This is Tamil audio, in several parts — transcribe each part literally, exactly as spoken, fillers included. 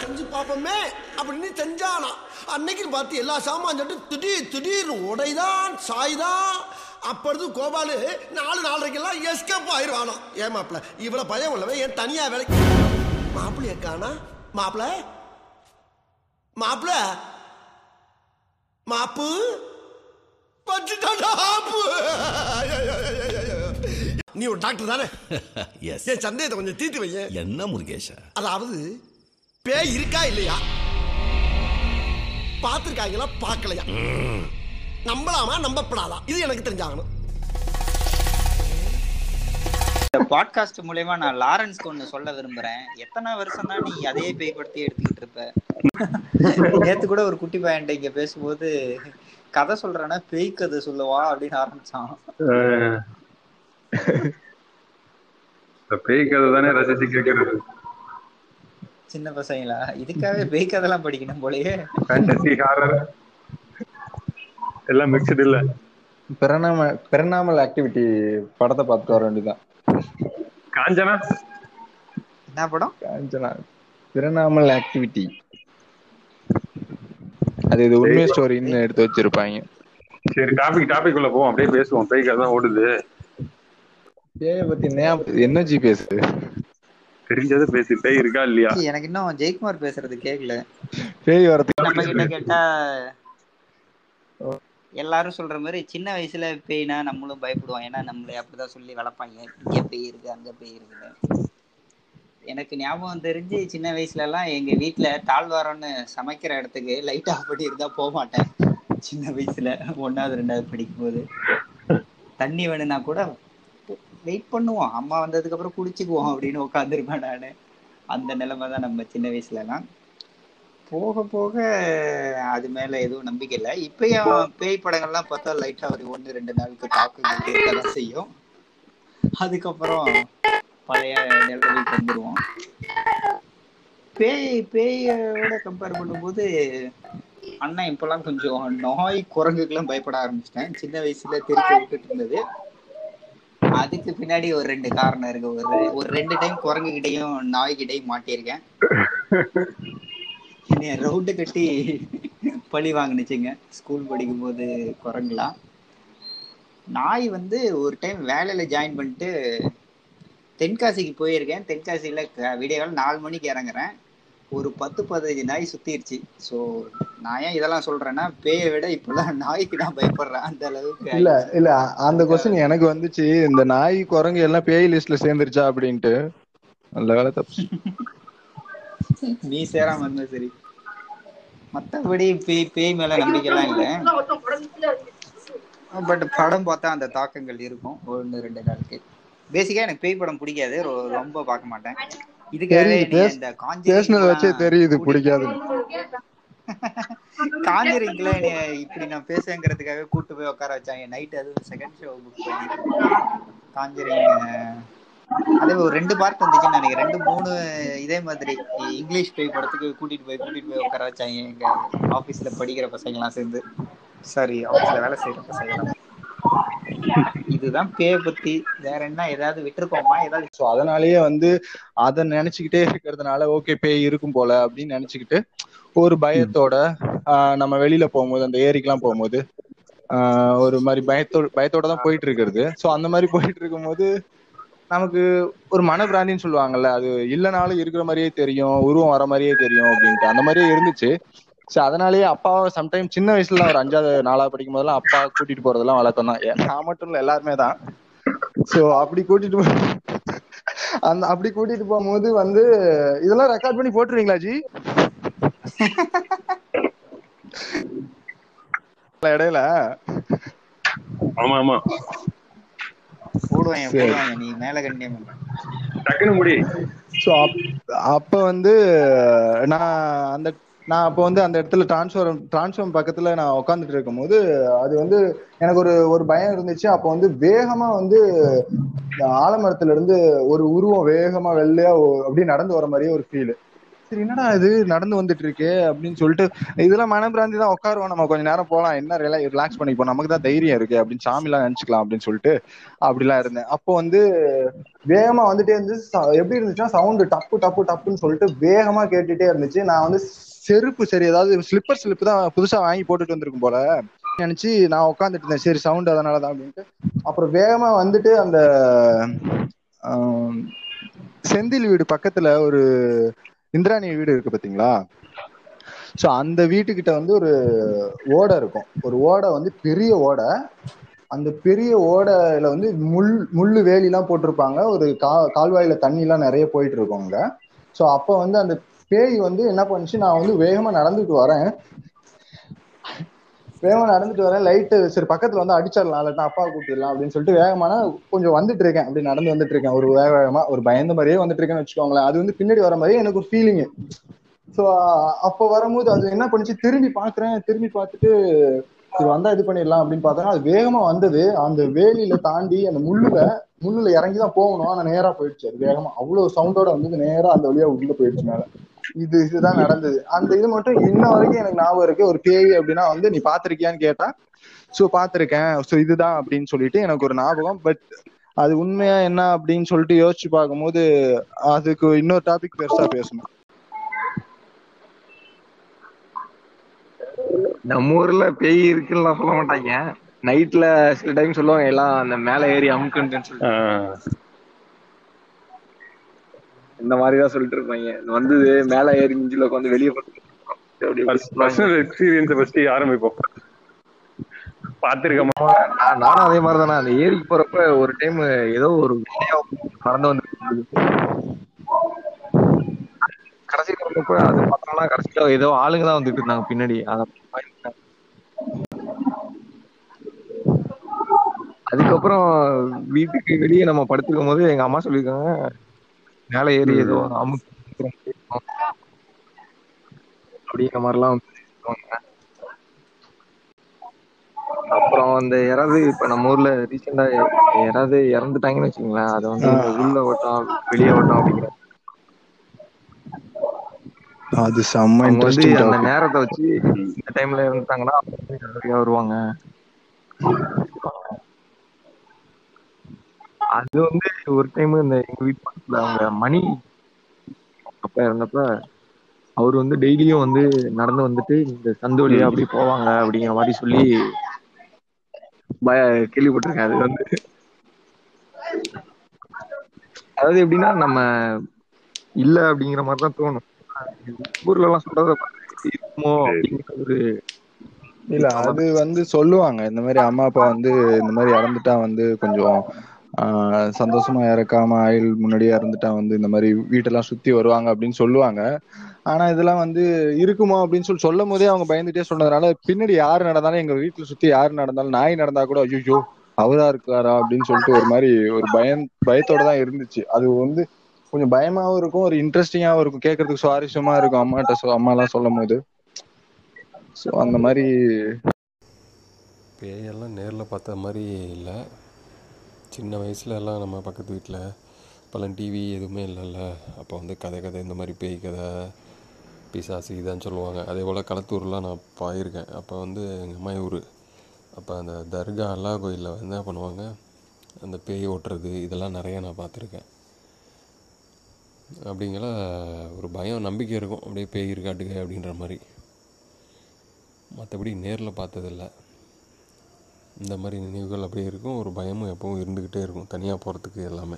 செஞ்சு பார்ப்போமே அப்படின்னு செஞ்சானா. அன்னைக்கு பார்த்து எல்லா சாமான் சொல்லிட்டு திடீர் திடீர்னு உடைதான் சாய்தான். அப்பொழுது கோபாலு நாலு நாலரைக்கெல்லாம் எஸ்கேப் ஆயிடுவானா. ஏன் மாப்பிள்ள இவ்வளவு பயம் உள்ளவன் ஏன் தனியா வேலைக்கு மாப்பிள்ளைய காணா? மாப்பிள்ள மாப்பிள்ள மாப்பு நீ ஒரு டாக்டர் தானே? என் சந்தேகத்தை கொஞ்சம் தீர்த்து வைய. என்ன முருகேஷா? அதாவது பேய் இருக்கா இல்லையா, பார்த்திருக்காங்களா பார்க்கலையா, நம்பலாமா நம்பப்படாதா, இது எனக்கு தெரிஞ்சாகணும். பாட்காஸ்ட் மூலமா நான் லாரன்ஸ்க்கு ஒண்ணு சொல்ல விரும்புறேன். எத்தனை வருஷம் தான் நீ அதே பேய்படுத்தி எடுத்துக்கிட்டு இருப்ப? நேத்து கூட ஒரு குட்டி பையன்ட்ட இங்க பேசும்போது கதை சொல்றேன்னா பேய் கதை சொல்லுவா அப்படின்னு ஆரம்பிச்சான். பேய் கதை தானே ரசிச்சு கேட்கறது. சின்ன பசங்களா இதுக்காகவே பேய் கதைலாம் படிக்கணும் போலயே. ஃபேண்டசி ஹாரர் எல்லாம் மிக்ஸ்டு இல்ல. பெரனாம பெரனாமல் ஆக்டிவிட்டி படத்தை பார்த்துட்டு வர வேண்டியதான். காஞ்சனா என்ன படம்? Kanchana paranormal activity. அது இது உண்மை ஸ்டோரின்னு எடுத்து வச்சிருப்பாங்க. சரி டாபிக் டாபிக் உள்ள போவோம், அப்படியே பேசுவோம். பேய் கதை தான் ஓடுது. பேய பத்தி என்ன ஜி பேசுது? தெரிஞ்சதை பேசு. பேய் இருக்கா இல்லையா? எனக்கு இன்னும் ஜெயக்குமார் பேசுறது கேட்கல. பேய் வரது நம்ம கிட்ட கேட்டா எல்லாரும் சொல்ற மாதிரி சின்ன வயசுல பேய்னா நம்மளும் பயப்படுவோம். ஏன்னா நம்மளை அப்படிதான் சொல்லி வளர்ப்பாங்க, இங்க பேய் இருக்கு அங்க பேய் இருக்குன்னு. எனக்கு ஞாபகம் தெரிஞ்சு சின்ன வயசுல எல்லாம் எங்க வீட்டுல தாழ்வாரம்னு சமைக்கிற இடத்துக்கு லைட் ஆஃப் பண்ணி இருந்தா போக மாட்டேன். சின்ன வயசுல ஒன்னாவது ரெண்டாவது படிக்கும் போது தண்ணி வேணும்னா கூட வெயிட் பண்ணுவோம், அம்மா வந்ததுக்கு அப்புறம் குடிச்சுக்குவோம் அப்படின்னு உட்காந்துருப்பேன் நானு. அந்த நிலைமை தான் நம்ம சின்ன வயசுல எல்லாம். போக போக அது மேல எதுவும் நம்பிக்கை இல்லை. இப்பயும் பேய் படங்கள்லாம் பார்த்தா லைட்டா ஒரு ஒன்று ரெண்டு நாளுக்கு தாக்குதல் இருக்கதான் செய்யும். அதுக்கப்புறம் பழைய நிலைமைக்கு வந்துருவோம். பேய் பேயோட கம்பேர் பண்ணும்போது அண்ணன் இப்பெல்லாம் கொஞ்சம் நாய் குரங்குக்கெல்லாம் பயப்பட ஆரம்பிச்சிட்டேன். சின்ன வயசுல தெரிக்க விட்டுட்டு இருந்தது. அதுக்கு பின்னாடி ஒரு ரெண்டு காரணம் இருக்கு. ஒரு ஒரு ரெண்டு டைம் குரங்கு கிட்டையும் நாய்கிட்டையும் மாட்டியிருக்கேன். என்னைய ரவுண்டு கட்டி பழி வாங்கினுச்சுங்க ஸ்கூல் படிக்கும் போது குரங்குலாம். நாய் வந்து ஒரு டைம் வேலையில ஜாயின் பண்ணிட்டு தென்காசிக்கு போயிருக்கேன். தென்காசியில விடிய காலம் நாலு மணிக்கு இறங்குறேன். ஒரு பத்து பதினஞ்சு நாய் சுத்திருச்சு. ஸோ நான் ஏன் இதெல்லாம் சொல்றேன்னா பேயை விட இப்பெல்லாம் நாய்க்கு தான் பயப்படுறேன் அந்த அளவுக்கு. இல்ல இல்ல அந்த கொஸ்டின் எனக்கு வந்துச்சு, இந்த நாய் குரங்கு எல்லாம் பேய் லிஸ்ட்ல சேர்ந்துருச்சா அப்படின்ட்டு. நல்ல வேலை தப்பு நீ சேராம இருந்தா சரி. மற்றபடி பேய் பேய் மேல நம்பிக்கை எல்லாம் இல்லை. பட் படம் பார்த்தா அந்த தாக்கங்கள் இருக்கும் ஒன்று ரெண்டு நாளுக்கு. பேசிக்கா எனக்கு பேய் படம் பிடிக்காது, ரொம்ப பார்க்க மாட்டேன். இதுக்காகவே இந்த காஞ்சரிங் தெரியுது பிடிக்காது. காஞ்சரிங்ல இப்படி நான் பேசுங்கிறதுக்காக கூட்டு போய் உட்கார வச்சாங்க நைட். அது செகண்ட் ஷோ புக் பண்ணி காஞ்சரிங் அதே ஒரு ரெண்டு பார்ட் வந்துச்சுன்னு நினைக்கிறேன். ரெண்டு மூணு இதே மாதிரி இங்கிலீஷ் பேய் படத்துக்கு கூட்டிட்டு போய் கூட்டிட்டு போய் உட்கார வச்சாங்க எங்க ஆபீஸ்ல படிக்கிற பசங்க எல்லாம் சேர்ந்து. சாரி, ஆபீஸ்ல வேலை செய்யற பசங்க எல்லாம். இதுதான் பேய பத்தி. வேற என்ன ஏதாவது விட்டுருக்கோமா? ஏதாவது. ஸோ அதனாலயே வந்து அதை நினைச்சுக்கிட்டே இருக்கிறதுனால ஓகே பேய் இருக்கும் போல அப்படின்னு நினைச்சுக்கிட்டு ஒரு பயத்தோட ஆஹ் நம்ம வெளியில போகும்போது அந்த ஏரிக்கெல்லாம் போகும்போது ஆஹ் ஒரு மாதிரி பயத்தோட பயத்தோட தான் போயிட்டு இருக்கிறது. ஸோ அந்த மாதிரி போயிட்டு இருக்கும்போது நமக்கு ஒரு மனப்பிராந்தின்னு சொல்லுவாங்கல்ல, அது இல்லைனாலும் இருக்கிற மாதிரியே தெரியும், உருவம் வர மாதிரியே தெரியும் அப்படின்ட்டு அந்த மாதிரியே இருந்துச்சு. ஸோ அதனாலேயே அப்பாவை சம்டைம் சின்ன வயசுல ஒரு அஞ்சாவது நாலாவது படிக்கும் போதெல்லாம் அப்பா கூட்டிட்டு போறதெல்லாம் வழக்கம் தான். நான் மட்டும் இல்லை, எல்லாருமே தான். ஸோ அப்படி கூட்டிட்டு போ அந்த அப்படி கூட்டிட்டு போகும்போது வந்து இதெல்லாம் ரெக்கார்ட் பண்ணி போட்டுருவீங்களா ஜி? இடையில ஆமா ஆமா போடுவாங்க போடுவாங்க. நீ மேல கண்டியம் டக்குனு முடி. ஸோ அப்ப வந்து நான் அந்த நான் அப்போ வந்து அந்த இடத்துல டிரான்ஸ்ஃபார்ம் டிரான்ஸ்ஃபார்ம் பக்கத்துல நான் உட்காந்துட்டு இருக்கும் போது அது வந்து எனக்கு ஒரு ஒரு பயம் இருந்துச்சு. அப்போ வந்து வேகமா வந்து ஆலமரத்துல இருந்து ஒரு உருவம் வேகமா வெள்ளையா அப்படியே நடந்து வர மாதிரியே ஒரு ஃபீல். சரி என்னடா இது நடந்து வந்துட்டு இருக்கு அப்படின்னு சொல்லிட்டு இதெல்லாம் மனப்பிராந்தி தான், உட்காருவோம் நம்ம கொஞ்ச நேரம் போலாம், என்ன ரிலாக்ஸ் பண்ணிப்போம், நமக்கு தான் தைரியம் இருக்கு அப்படின்னு சாமி எல்லாம் நினைச்சுக்கலாம் அப்படின்னு சொல்லிட்டு அப்படிலாம் இருந்தேன். அப்போ வந்து வேகமா வந்துட்டே இருந்துச்சு. ச- எப்படி இருந்துச்சுன்னா சவுண்டு டப்பு டப்பு டப்புன்னு சொல்லிட்டு வேகமா கேட்டுட்டே இருந்துச்சு. நான் வந்து செருப்பு, சரி ஏதாவது ஸ்லிப்பர் ஸ்லிப் தான் புதுசா வாங்கி போட்டுட்டு வந்திருக்கும் போல நினைச்சு நான் உட்காந்துட்டு இருந்தேன். சரி சவுண்ட் அதனாலதான் அப்படின்ட்டு அப்புறம் வேகமா வந்துட்டு அந்த ஆம், செந்தில் வீடு பக்கத்துல ஒரு இந்திராணி வீடு இருக்கு பாத்தீங்களா? சோ அந்த வீட்டுக்கிட்ட வந்து ஒரு ஓடை இருக்கும். ஒரு ஓடை வந்து பெரிய ஓடை. அந்த பெரிய ஓடையில வந்து முள் முள்ளு வேலி எல்லாம் போட்டிருப்பாங்க. ஒரு கா கால்வாயில தண்ணி எல்லாம் நிறைய போயிட்டு இருக்கும் அங்க. சோ அப்ப வந்து அந்த பேய் வந்து என்ன பண்ணுச்சு, நான் வந்து வேகமா நடந்துட்டு வரேன். வேகமா நடந்துட்டு வரேன், லைட்டு சரி பக்கத்துல வந்து அடிச்சிடலாம், இல்லாட்டா அப்பா கூட்டிடலாம் அப்படின்னு சொல்லிட்டு வேகமான கொஞ்சம் வந்துட்டு இருக்கேன். அப்படி நடந்து வந்துட்டு இருக்கேன், ஒரு வேக வேகமா ஒரு பயந்த மாதிரியே வந்துட்டு இருக்கேன்னு வச்சுக்கோங்களேன். அது வந்து பின்னாடி வர மாதிரியே எனக்கு ஒரு ஃபீலிங். சோ அப்ப வரும்போது அது என்ன பண்ணுச்சு, திரும்பி பாக்குறேன், திரும்பி பார்த்துட்டு சரி வந்தா இது பண்ணிடலாம் அப்படின்னு பார்த்தோன்னா அது வேகமா வந்தது. அந்த வேலியில தாண்டி அந்த முள்ளுல முள்ளுல இறங்கிதான் போகணும், ஆனா நேரா போயிடுச்சு. அது வேகமா அவ்வளவு சவுண்டோட வந்து நேரா அந்த வழியா உள்ள போயிடுச்சு மேல. இது இதுதான் நடந்தது. அந்த இது மட்டும் இன்ன வரைக்கும் எனக்கு ஞாபகம் இருக்கு. ஒரு பேய் அப்படின்னா வந்து நீ பாத்திருக்கியான்னு கேட்டா சோ பாத்திருக்கேன், சோ இதுதான் அப்படின்னு சொல்லிட்டு எனக்கு ஒரு ஞாபகம். பட் அது உண்மையா என்ன அப்படின்னு சொல்லிட்டு யோசிச்சு பார்க்கும்போது அதுக்கு இன்னொரு டாபிக் பெருசா பேசணும். நம்ம ஊர்ல பேய் இருக்குன்னு சொல்ல மாட்டாங்க. நைட்ல சில டைம் சொல்லுவாங்க எல்லாம் அந்த மேல ஏறி அமுக்குன்னு சொல்லிட்டு இந்த மாதிரிதான் சொல்லிட்டு இருப்பாங்க. வந்து மேல ஏறி மிஞ்சில உட்காந்து வெளியே பர்சனல் எக்ஸ்பீரியன்ஸை ஃபர்ஸ்ட் ஆரம்பிப்போம். பாத்துருக்கோமா? நானும் அதே மாதிரிதானே அந்த ஏரிக்கு போறப்ப ஒரு டைம் ஏதோ ஒரு மறந்து வந்து கடைசியில் வரப்ப அது பார்த்தோம்னா கடைசியில ஏதோ ஆளுங்க தான் வந்துட்டு இருந்தாங்க பின்னாடி. அத அதுக்கப்புறம் வீட்டுக்கு வெளியே நம்ம படுத்துக்கும் போது எங்க அம்மா சொல்லியிருக்காங்க மேல ஏறி ஏதோ அமுக்கு அப்படிங்கிற மாதிரிலாம் சொல்லுவாங்க. அப்புறம் அந்த யாராவது இப்ப நம்ம ஊர்ல ரீசெண்டா யாராவது இறந்துட்டாங்கன்னு வச்சுக்கோங்களேன், அதை வந்து இந்த உள்ள ஓட்டம் வெளியே ஓட்டம் அப்படிங்கிற அது செம்ம அவங்க வந்து இன்ட்ரெஸ்டிங் அந்த டாபிக். நேரத்தை வச்சு இந்த டைம்ல இருந்துட்டாங்கன்னா நிறைய வருவாங்க. அது வந்து ஒரு டைம் இந்த எங்க வீட்டு பக்கத்துல அவங்க மணி அப்பா இருந்தப்ப அவர் வந்து டெய்லியும் வந்து நடந்து வந்துட்டு இந்த சந்து வழியா அப்படி போவாங்க அப்படிங்கிற மாதிரி சொல்லி பய கேள்விப்பட்டிருக்கேன். அது வந்து அதாவது எப்படின்னா நம்ம இல்ல அப்படிங்கிற மாதிரிதான் தோணும். ஊர்ல எல்லாம் சொல்றத இருக்குமோ அப்படிங்கிற ஒரு இல்ல அது வந்து சொல்லுவாங்க இந்த மாதிரி அம்மா அப்பா வந்து இந்த மாதிரி இறந்துட்டா வந்து கொஞ்சம் ஆஹ் சந்தோஷமா இறக்காம ஆயுள் முன்னாடியே இறந்துட்டா வந்து இந்த மாதிரி வீட்டெல்லாம் சுத்தி வருவாங்க அப்படின்னு சொல்லுவாங்க. ஆனா இதெல்லாம் வந்து இருக்குமோ அப்படின்னு சொல்லி சொல்லும் போதே அவங்க பயந்துட்டே சொன்னதுனால பின்னாடி யாரு நடந்தாலும், எங்க வீட்டுல சுத்தி யாரு நடந்தாலும், நாய் நடந்தா கூட ஐயோ அவரா இருக்காரா அப்படின்னு சொல்லிட்டு ஒரு மாதிரி ஒரு பயம் பயத்தோட தான் இருந்துச்சு. அது வந்து கொஞ்சம் பயமாவும் இருக்கும், ஒரு இன்ட்ரெஸ்டிங்காவும் இருக்கும், கேட்கறதுக்கு சுவாரஸ்யமா இருக்கும் அம்மாட்ட சொ அம்மா எல்லாம் சொல்லும் போது. ஸோ அந்த மாதிரி பேயெல்லாம் நேரில் பார்த்த மாதிரி இல்லை. சின்ன வயசுல எல்லாம் நம்ம பக்கத்து வீட்டில் இப்போல்லாம் டிவி எதுவுமே இல்லைல்ல, அப்போ வந்து கதை கதை இந்த மாதிரி பேய் கதை பிசாசு இதான்னு சொல்லுவாங்க. அதே போல் களத்தூர்லாம் நான் போயிருக்கேன். அப்போ வந்து எங்கள் அம்மா ஊர், அப்போ அந்த தர்கா அல்லா கோயிலில் வந்து என்ன பண்ணுவாங்க, அந்த பேய் ஓட்டுறது இதெல்லாம் நிறையா நான் பார்த்துருக்கேன். அப்படிங்கிற ஒரு பயம் நம்பிக்கை இருக்கும், அப்படியே பேய் இருக்காட்டுங்க அப்படின்ற மாதிரி. மற்றபடி நேரில் பார்த்ததில்ல. இந்த மாதிரி நினைவுகள் அப்படியே இருக்கும், ஒரு பயமும் எப்பவும் இருந்துக்கிட்டே இருக்கும் தனியாக போகிறதுக்கு எல்லாமே.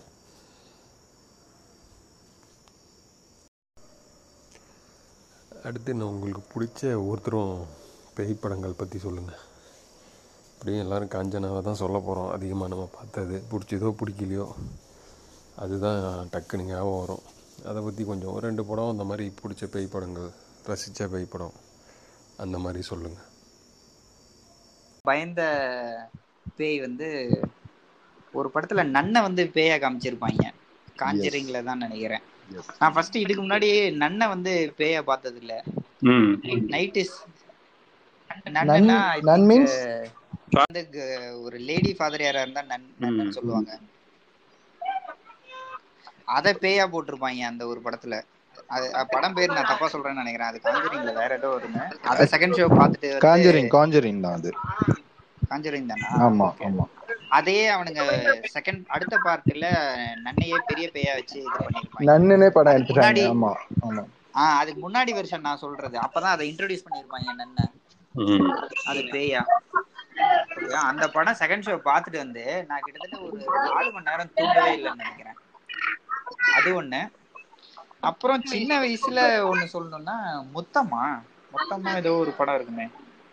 அடுத்து நான் உங்களுக்கு பிடிச்ச ஒவ்வொருத்தரும் பேய் படங்கள் பற்றி சொல்லுங்கள். அப்படியே எல்லோரும் காஞ்சனாவை தான் சொல்ல போகிறோம். அதிகமாக நம்ம பார்த்தது பிடிச்சதோ பிடிக்கலையோ அதுதான் டக்குனு ஞாபகம் வரும். அதை பற்றி கொஞ்சம் ஒரு ரெண்டு படம் அந்த மாதிரி பிடிச்ச பேய் படங்கள், ரசித்த பேய் படம் அந்த மாதிரி சொல்லுங்கள். பயந்த பேய் வந்து ஒரு படத்துல நன்னை வந்து பேயா காமிச்சிருப்பாங்க, காஞ்சரிங்ல தான் நினைக்கிறேன். நான் ஃபர்ஸ்ட் இதுக்கு முன்னாடி நன்னை வந்து பேயா பார்த்தது இல்ல. நைட்டு நன்னா ஒரு லேடி ஃபாதர் யாரா இருந்தா நன்னு சொல்லுவாங்க, அத பேயா போட்டிருப்பாங்க அந்த ஒரு படத்துல. அது அஹ் படம் பேர் நான் தப்பா சொல்றேன்னு நினைக்கிறேன். அது காஞ்சரிங்ல வேற ஏதோ ஒண்ணு. அத செகண்ட் ஷோ பார்த்துட்டு வந்து காஞ்சரிங் காஞ்சரிங் தான் அது. காஞ்சரிங் தானா? ஆமா ஓகே. ஆமா. அதையே அவனுங்க செகண்ட் அடுத்த பார்ட்ல நன்னையே பெரிய பேயா வச்சு இது பண்ணிருப்பாங்க. நன்னுனே படம் அதுக்கு எடுத்துட்டாங்க. முன்னாடி ஆமா ஆமா. ஆஹ் அதுக்கு முன்னாடி வெர்ஷன் நான் சொல்றது. அப்பதான் அதை இன்ட்ரோடியூஸ் பண்ணிருப்பாங்க நன்ன. ம். அது பேயா. ஓகே. அந்த படம் செகண்ட் ஷோ பார்த்துட்டு வந்து நான் கிட்டத்தட்ட ஒரு நாலு மணி நேரம் தூங்கவே இல்லைன்னு நினைக்கிறேன். அது ஒண்ணு. அப்புறம் சின்ன வயசுல ஒண்ணு சொல்லணும்னா மொத்தமா மொத்தமா ஏதோ ஒரு படம் இருக்குமே.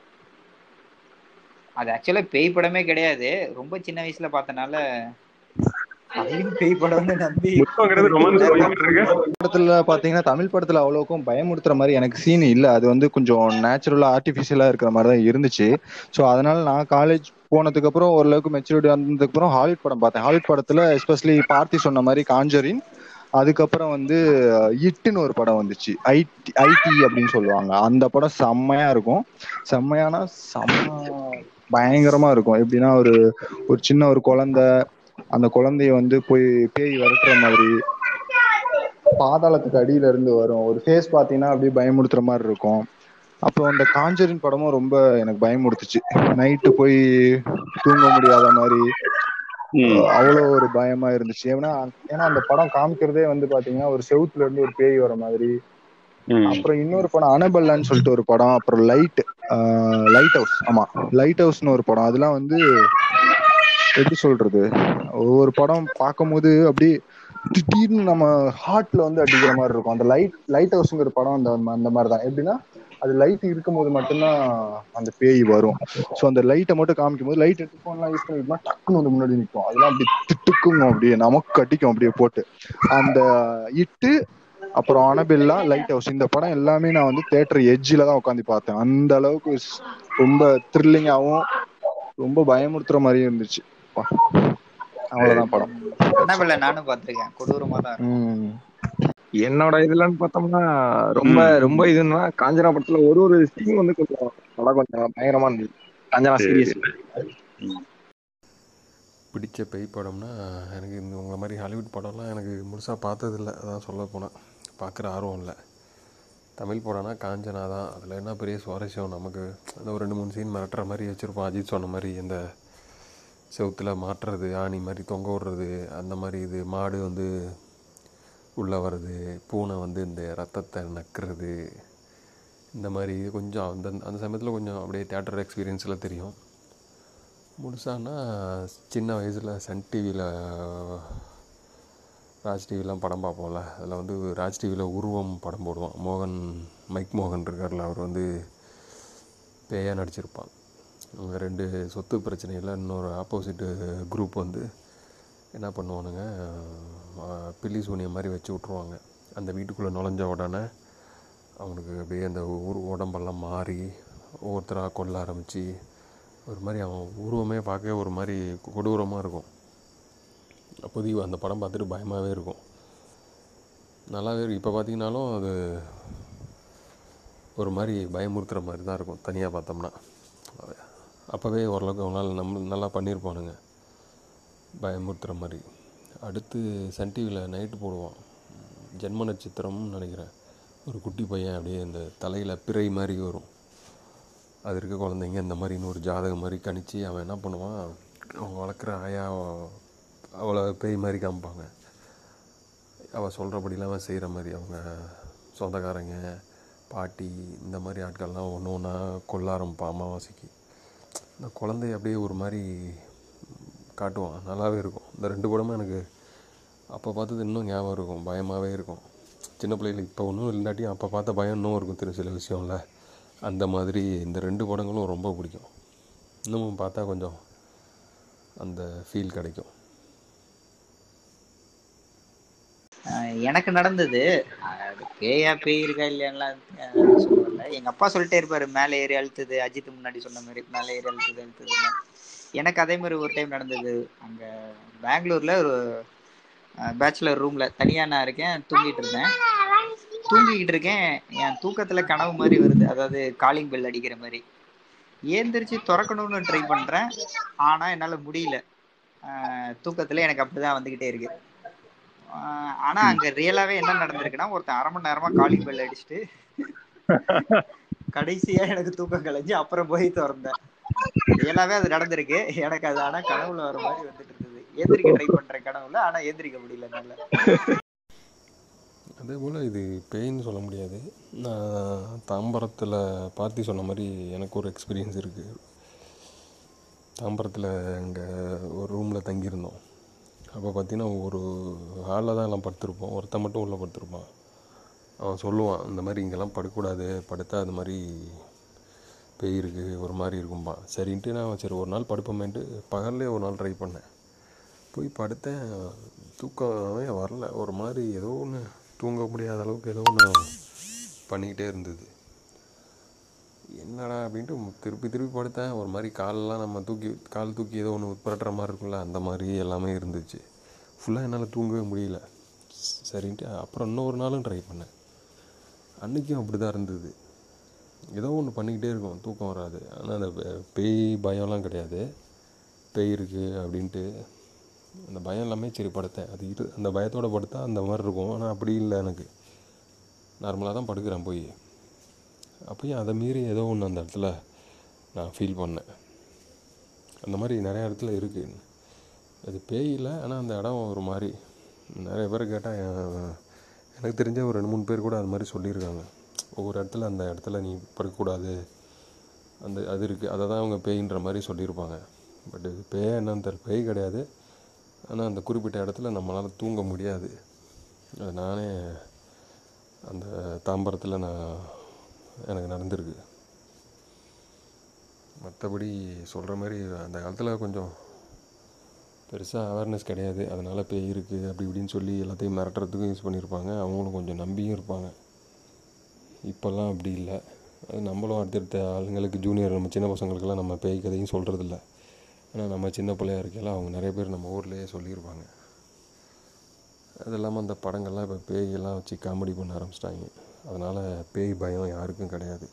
அது ஆக்சுவலா பேய் படமே கிடையாது. ரொம்ப சின்ன வயசுல பார்த்தனால அதையும் பேய் படம்னு நம்பி முத்தங்கிறது ரெண்டு மணி ரொமான்ஸ் நேரம் போயிட்டு இருக்கு. படத்துல பாத்தீங்கன்னா தமிழ் படத்துல அவ்வளவுக்கும் பயமுறுத்துற மாதிரி எனக்கு சீன் இல்ல. அது வந்து கொஞ்சம் நேச்சுரலா ஆர்டிபிஷியலா இருக்கிற மாதிரி தான் இருந்துச்சு. ஸோ அதனால நான் காலேஜ் போனதுக்கு அப்புறம் ஓரளவுக்கு மெச்சூரிட்டி வந்ததுக்கு அப்புறம் ஹாலிவுட் படம் பார்த்தேன். ஹாலிவுட் படத்துல எஸ்பெஷலி பார்த்தி சொன்ன மாதிரி காஞ்சரின், அதுக்கப்புறம் வந்து இட்டுன்னு ஒரு படம் வந்துச்சு, ஐடி ஐடி அப்படின்னு சொல்லுவாங்க. அந்த படம் செம்மையா இருக்கும். செம்மையானா செம்ம பயங்கரமா இருக்கும். எப்படின்னா ஒரு ஒரு சின்ன ஒரு குழந்தை, அந்த குழந்தைய வந்து போய் பேய் விரட்டுற மாதிரி பாதாளத்துக்கு அடியில இருந்து வரும். ஒரு ஃபேஸ் பாத்தீங்கன்னா அப்படியே பயமுறுத்துற மாதிரி இருக்கும். அப்புறம் அந்த காஞ்சரின் படமும் ரொம்ப எனக்கு பயமுறுத்துச்சு. நைட்டு போய் தூங்க முடியாத மாதிரி ம். அவ்வளோ ஒரு பயமா இருந்துச்சு. ஏன்னா ஏன்னா அந்த படம் காமிக்கிறதே வந்து பாத்தீங்கன்னா ஒரு செவுத்துல இருந்து ஒரு பேய் வர மாதிரி. ம். அப்புறம் இன்னொரு படம் அனபெல்லான்னு சொல்லிட்டு ஒரு படம். அப்புறம் லைட் லைட் ஹவுஸ். ஆமா, லைட் ஹவுஸ்னு ஒரு படம். அதெல்லாம் வந்து எப்படி சொல்றது, ஒவ்வொரு படம் பார்க்கும்போது அப்படியே திடீர்னு நம்ம ஹார்ட்ல வந்து அடிக்கிற மாதிரி இருக்கும். அந்த லைட் லைட் ஹவுஸ்ங்கிற படம் அந்த அந்த மாதிரி தான். எப்படின்னா அது லைட் இருக்கும்போது மட்டும்தான் அந்த பேய் வரும். ஸோ அந்த லைட்டை மட்டும் காமிக்கும் போது லைட் எடுத்து ஃபோன்லாம் யூஸ் பண்ணிருக்கோம், டக்குன்னு வந்து முன்னாடி நிற்கும். அதெல்லாம் அப்படியே திட்டுக்கும், அப்படியே நமக்கு அடிக்கும் அப்படியே போட்டு. அந்த இட்டு அப்புறம் அனபெல்லா, லைட் ஹவுஸ், இந்த படம் எல்லாமே நான் வந்து தியேட்டர் எட்ஜில தான் உட்காந்து பார்த்தேன். அந்த அளவுக்கு ரொம்ப த்ரில்லிங்காகவும் ரொம்ப பயமுறுத்துற மாதிரியும் இருந்துச்சு. அவ்வளவுதான் படம். அண்ணாமலை நானும் பார்த்திருக்கேன். கொடூரமா தான் இருக்கும். என்னோட இதுலன்னு பார்த்தோம்னா ரொம்ப ம். ரொம்ப இதுன்னா காஞ்சனா படத்துல ஒரு ஒரு சீன் வந்து கொஞ்சம் நல்லா கொஞ்சம் பயங்கரமா இருந்தது. காஞ்சனா சரி. சீரியஸ். பிடிச்ச பேய் படம்னா எனக்கு இந்த உங்களை மாதிரி ஹாலிவுட் படம்லாம் எனக்கு முழுசாக பார்த்ததில்ல. அதான் சொல்ல போனேன். பார்க்குற ஆர்வம் இல்லை. தமிழ் படம்னா காஞ்சனா தான். அதில் என்ன பெரிய சுவாரஸ்யம், நமக்கு அந்த ஒரு ரெண்டு மூணு சீன் மிரட்டுற மாதிரி வச்சுருப்போம். அஜித் சொன்ன மாதிரி இந்த செவுத்தில் மாட்டுறது, ஆணி மாதிரி தொங்க விடுறது, அந்த மாதிரி இது மாடு வந்து உள்ளே வர்றது, பூனை வந்து இந்த ரத்தத்தை நக்கிறது, இந்த மாதிரி கொஞ்சம் அந்த அந்த சமயத்தில் கொஞ்சம் அப்படியே தியேட்டர் எக்ஸ்பீரியன்ஸில் தெரியும். முழுசானா சின்ன வயசில் சன் டிவியில் ராஜ் டிவிலாம் படம் பார்ப்போம்ல, அதில் வந்து ராஜ் டிவியில் உருவம் படம் போடுவான். மோகன் மைக் மோகன் இருக்கார்ல, அவர் வந்து பேயாக நடிச்சிருப்பான். அவங்க ரெண்டு சொத்து பிரச்சனையில் இன்னொரு ஆப்போசிட்டு குரூப் வந்து என்ன பண்ணுவானுங்க, பில்லி சூனியம் மாதிரி வச்சு விட்ருவாங்க. அந்த வீட்டுக்குள்ளே நுழைஞ்ச உடனே அவனுக்கு அப்படியே அந்த உரு உடம்பெல்லாம் மாறி ஒவ்வொருத்தராக கொல்ல ஆரம்பித்து ஒரு மாதிரி அவன் உருவமே பார்க்கவே ஒரு மாதிரி கொடூரமாக இருக்கும். அப்போதைக்கு அந்த படம் பார்த்துட்டு பயமாகவே இருக்கும், நல்லாவே இருக்கும். இப்போ பார்த்தீங்கன்னாலும் அது ஒரு மாதிரி பயமுறுத்துகிற மாதிரி தான் இருக்கும் தனியாக பார்த்தோம்னா. அப்போவே ஓரளவுக்கு அவனால் நம்ம நல்லா பண்ணியிருப்பானுங்க பயமுறுத்துகிற மாதிரி. அடுத்து சன் டிவியில் நைட்டு போடுவான், ஜென்ம நட்சத்திரம்னு நினைக்கிறேன். ஒரு குட்டி பையன் அப்படியே இந்த தலையில் பிறை மாதிரி வரும். அது இருக்க குழந்தைங்க இந்த மாதிரி இன்னொரு ஜாதகம் மாதிரி கணிச்சு அவன் என்ன பண்ணுவான், அவங்க வளர்க்குற ஆயா அவளை பேய் மாதிரி காமிப்பாங்க. அவள் சொல்கிறபடிலாம் அவன் செய்கிற மாதிரி அவங்க சொந்தக்காரங்க பாட்டி இந்த மாதிரி ஆட்கள்லாம் ஒன்று ஒன்றா கொல்ல ஆரம்பிப்பான் அமாவாசைக்கு. இந்த குழந்தைய அப்படியே ஒரு மாதிரி காட்டுவான், நல்லாவே இருக்கும். இந்த ரெண்டு படமும் எனக்கு அப்போ பார்த்தது இன்னும் ஞாபகம் இருக்கும், பயமாகவே இருக்கும். சின்ன பிள்ளைகள் இப்போ ஒன்றும் இல்லாட்டியும் அப்போ பார்த்த பயம் இன்னும் இருக்கும் திரு சில விஷயம்ல. அந்த மாதிரி இந்த ரெண்டு படங்களும் ரொம்ப பிடிக்கும். இன்னமும் பார்த்தா கொஞ்சம் அந்த ஃபீல் கிடைக்கும். எனக்கு நடந்தது அது பேயா பேய் இருக்கா இல்லையான்லாம் சொல்லல. எங்க அப்பா சொல்லிட்டே இருப்பாரு, மேலே ஏறி அழுத்துது, அஜித் முன்னாடி சொன்ன மாதிரி மேலே ஏறி அழுத்துது அழுத்துதுன்னு. எனக்கு அதே மாதிரி ஒரு டைம் நடந்தது. அங்க பெங்களூர்ல ஒரு பேச்சுலர் ரூம்ல தனியா நான் இருக்கேன், தூங்கிட்டு இருந்தேன். தூங்கிக்கிட்டு இருக்கேன், என் தூக்கத்துல கனவு மாதிரி வருது, அதாவது காலிங் பெல் அடிக்கிற மாதிரி. ஏந்திரிச்சு திறக்கணும்னு ட்ரை பண்றேன், ஆனா என்னால முடியல. தூக்கத்துல எனக்கு அப்படிதான் வந்துகிட்டே இருக்கு. ஆஹ் ஆனா அங்க ரியலாவே என்ன நடந்திருக்குன்னா, ஒருத்தன் அரை மணி நேரமா காலிங் பெல் அடிச்சுட்டு கடைசியா எனக்கு தூக்கம் கலைஞ்சு அப்புறம் போய் திறந்தேன். ரியலாவே அது நடந்திருக்கு எனக்கு. அது ஆனா கனவுல வர மாதிரி வந்துட்டு இருந்தது. ஏந்திரிக்க ட்ரை பண்றேன் கனவுல, ஆனா ஏந்திரிக்க முடியல என்னால. அதே போல் இது பேயின்னு சொல்ல முடியாது. நான் தாம்பரத்தில் பார்த்தி சொன்ன மாதிரி எனக்கு ஒரு எக்ஸ்பீரியன்ஸ் இருக்குது. தாம்பரத்தில் அங்கே ஒரு ரூமில் தங்கியிருந்தோம். அப்போ பார்த்தீங்கன்னா ஒரு ஹாலில் தான் எல்லாம் படுத்திருப்போம். ஒருத்தன் மட்டும் உள்ளே படுத்திருப்பான். அவன் சொல்லுவான், இந்த மாதிரி இங்கெல்லாம் படுக்கக்கூடாது, படுத்தா அது மாதிரி பேய் இருக்குது ஒரு மாதிரி இருக்கும்பா. சரின்ட்டு நான் சரி ஒரு நாள் படுப்போமேன்ட்டு பகல்லே ஒரு நாள் ட்ரை பண்ணேன். போய் படுத்தேன், தூக்கமே வரல. ஒரு மாதிரி ஏதோ ஒன்று தூங்க முடியாத அளவுக்கு ஏதோ ஒன்று பண்ணிக்கிட்டே இருந்தது. என்னடா அப்படின்ட்டு திருப்பி திருப்பி படுத்தேன். ஒரு மாதிரி காலெல்லாம் நம்ம தூக்கி கால் தூக்கி ஏதோ ஒன்று புரட்டுற மாதிரி இருக்குல்ல, அந்த மாதிரி எல்லாமே இருந்துச்சு. ஃபுல்லாக என்னால் தூங்கவே முடியல. சரின்ட்டு அப்புறம் இன்னொரு நாளும் ட்ரை பண்ணேன். அன்றைக்கும் அப்படி தான் இருந்தது. ஏதோ ஒன்று பண்ணிக்கிட்டே இருக்கும், தூக்கம் வராது. ஆனால் அந்த பேய் பயம்லாம் கிடையாது. பேய் இருக்குது அப்படின்ட்டு அந்த பயம் எல்லாமே சரி படுத்தேன். அது இரு அந்த பயத்தோடு படுத்தா அந்த மாதிரி இருக்கும். ஆனால் அப்படி இல்லை, எனக்கு நார்மலாக தான் படுக்கிறேன் போய். அப்போயும் அதை மீறி ஏதோ ஒன்று அந்த இடத்துல நான் ஃபீல் பண்ணேன். அந்த மாதிரி நிறையா இடத்துல இருக்குது. அது பேய் இல்லை, ஆனால் அந்த இடம் ஒரு மாதிரி. நிறைய பேர் கேட்டால் எனக்கு தெரிஞ்ச ஒரு ரெண்டு மூணு பேர் கூட அது மாதிரி சொல்லியிருக்காங்க. ஒவ்வொரு இடத்துல அந்த இடத்துல நீ படுக்கக்கூடாது, அந்த அது இருக்குது, அதை தான் அவங்க பேயின்ற மாதிரி சொல்லியிருப்பாங்க. பட் இது பேய் என்னன்னு தெரியல, பேய் கிடையாது. ஆனால் அந்த குறிப்பிட்ட இடத்துல நம்மளால் தூங்க முடியாது. அது நானே அந்த தாம்பரத்தில் நான் எனக்கு நடந்திருக்கு. மற்றபடி சொல்கிற மாதிரி அந்த காலத்தில் கொஞ்சம் பெருசாக அவேர்னஸ் கிடையாது. அதனால் பேய் இருக்குது அப்படி இப்படின்னு சொல்லி எல்லாத்தையும் மிரட்டுறதுக்கும் யூஸ் பண்ணியிருப்பாங்க. அவங்களும் கொஞ்சம் நம்பியும் இருப்பாங்க. இப்போல்லாம் அப்படி இல்லை. அது நம்மளும் அடுத்தடுத்த ஆளுங்களுக்கு ஜூனியர் நம்ம சின்ன பசங்களுக்கெல்லாம் நம்ம பேய் கதையும் சொல்கிறதில்ல. ஆனால் நம்ம சின்ன பிள்ளையா இருக்கையெல்லாம் அவங்க நிறைய பேர் நம்ம ஊர்லேயே சொல்லியிருப்பாங்க. அது இல்லாமல் அந்த படங்கள்லாம் இப்போ பேயெல்லாம் வச்சு காமெடி பண்ண ஆரம்பிச்சிட்டாங்க. அதனால் பேய் பயம் யாருக்கும் கிடையாது.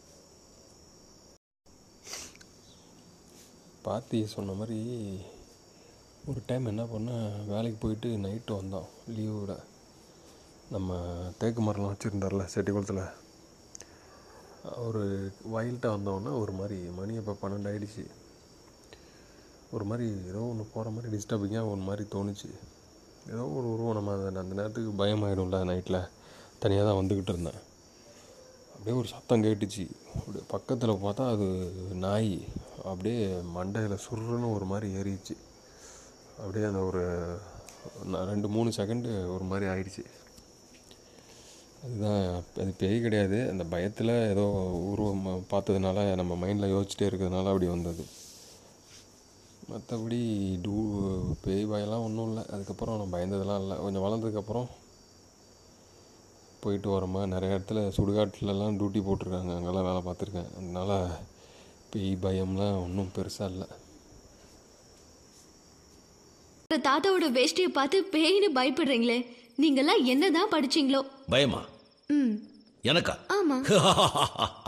பார்த்தி சொன்ன மாதிரி ஒரு டைம் என்ன பண்ணேன், வேலைக்கு போயிட்டு நைட்டு வந்தோம் லீவோட. நம்ம தேக்கு மரம்லாம் வச்சுருந்தார்ல செட்டிக்குளத்தில், ஒரு வயல்கிட்ட வந்தோன்னா ஒரு மாதிரி மணி அப்போ பன்னெண்டு ஆகிடுச்சு. ஒரு மாதிரி ஏதோ ஒன்று போகிற மாதிரி டிஸ்டர்பிங்காக ஒரு மாதிரி தோணுச்சு. ஏதோ ஒரு உருவம். நம்ம அந்த அந்த நேரத்துக்கு பயமாயிடும்ல, நைட்டில் தனியாக தான் வந்துக்கிட்டு இருந்தேன். அப்படியே ஒரு சத்தம் கேட்டுச்சு. அப்படியே பக்கத்தில் பார்த்தா அது நாய் அப்படியே மண்டையில் சுருன்னு ஒரு மாதிரி ஏறிச்சு. அப்படியே அந்த ஒரு ரெண்டு மூணு செகண்டு ஒரு மாதிரி ஆயிடுச்சு. அதுதான், அது பேய் கிடையாது. அந்த பயத்தில் ஏதோ உருவம் பார்த்ததுனால நம்ம மைண்டில் யோசிச்சுட்டே இருக்கிறதுனால அப்படி வந்தது. மற்றபடி டூ பேய் பயம்லாம் ஒன்றும் இல்லை. அதுக்கப்புறம் நான் பயந்ததெல்லாம் இல்லை. கொஞ்சம் வளர்ந்ததுக்கப்புறம் போயிட்டு வரமா நிறைய இடத்துல சுடுகாட்டிலலாம் டியூட்டி போட்டிருக்காங்க, அங்கெல்லாம் வேலை பார்த்துருக்கேன். அதனால் பேய் பயம்லாம் ஒன்றும் பெருசாக இல்லை. தாத்தாவோட வேஷ்டியை பார்த்து பேய்னு பயப்படுறீங்களே, நீங்கெல்லாம் என்னதான் படிச்சீங்களோ? பயமா? ம் எனக்கா? ஆமா.